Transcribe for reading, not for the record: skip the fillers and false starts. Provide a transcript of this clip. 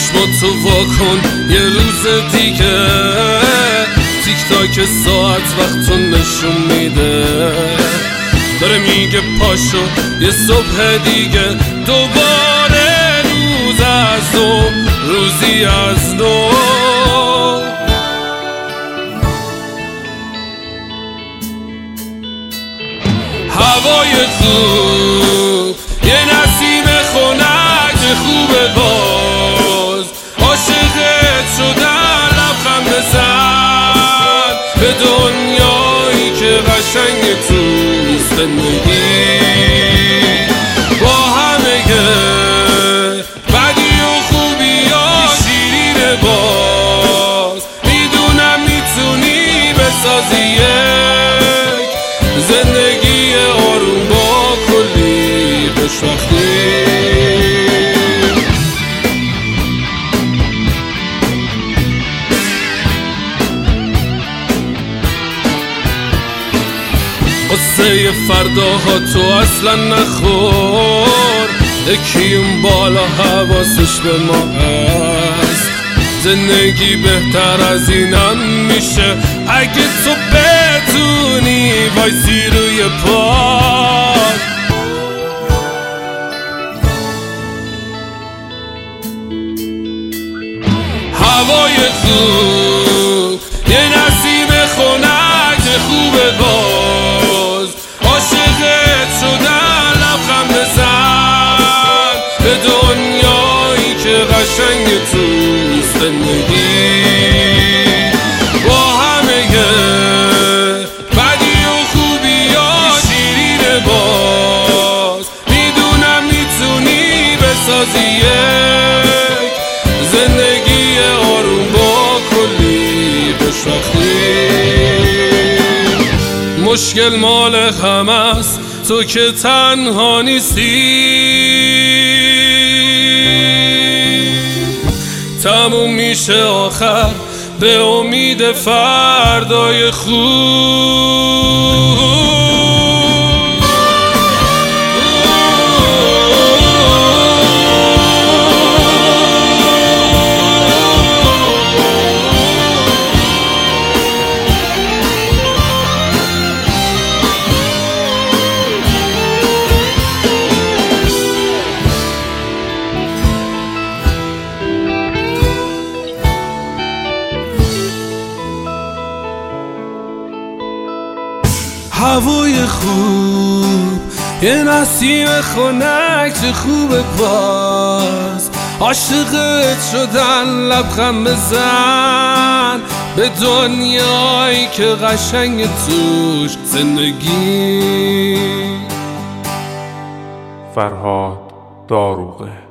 چشماتو واکن یه روز دیگه، تیک تاک ساعت وقتو نشون میده، داره میگه پاشو یه صبح دیگه، دوباره روز از نو، روزی از نو. هوای خوب، یه نسیم خنک خوبه، باز عاشقت شدن، لبخند بزن به دنیایی که قشنگ توست زندگی، با همه بدی و خوبی‌ها شیرینه، باز میدونم میتونی بسازی یک زندگی آروم با کلی خوشبختی. قصه فرداها تو اصلا نخور، یکی اون بالا حواسش به ما هست، زندگی بهتر از اینم میشه اگه تو بتونی وایسی روی پات. هوای خوب، یه نسیم خنک خوبه، باز عاشقت شدن، لبخند بزن به دنیایی که قشنگ توست زندگی، با همه بدی و خوبی‌ها شیرینه، باز میدونم میتونی بسازی یک زندگی آروم با کلی خوشبختی. مشکل مال همه است، تو که تنها نیستی، تموم میشه آخر به امید فردای خوب. هوای خوب، یه نسیم خنک چه خوبه، باز عاشقت شدن، لبخند بزن به دنیایی که قشنگ توش زندگی. فرهاد داروغه.